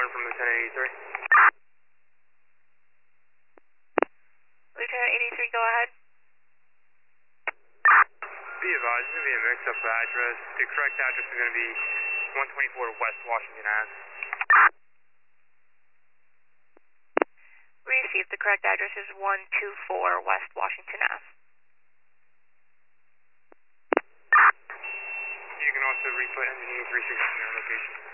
return from Lieutenant 83. Lieutenant 83, go ahead. Be advised, there's going to be a mix-up of address. The correct address is going to be 124 West Washington Ave. Received. The correct address is 124 West Washington Ave. You can also re-put engine E360 in your location.